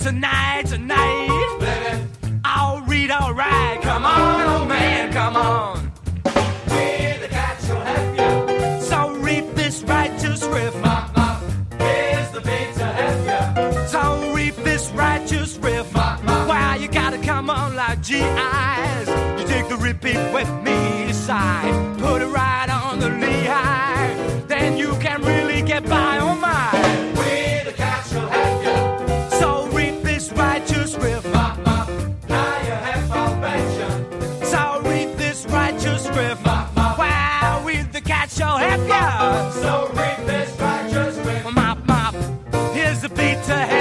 tonight. Baby, I'll read alright. Come on, old man, come on. We're the cats who'll help you. So read this righteous riff. Mop, mop, here's the beat to help you. So read this righteous riff. Mop, mop. Wow, you gotta come on like GIs. You take the repeat with me side. Put it right on the Lehigh. Then you can really get by on mine. We're the cats who'll help you. So read this righteous riff. Mop, mop, now you have foundation. So read this righteous riff. Mop, mop. Wow, with the cat shall help ya. So read this righteous riff. Mop, mop, here's the beat to help.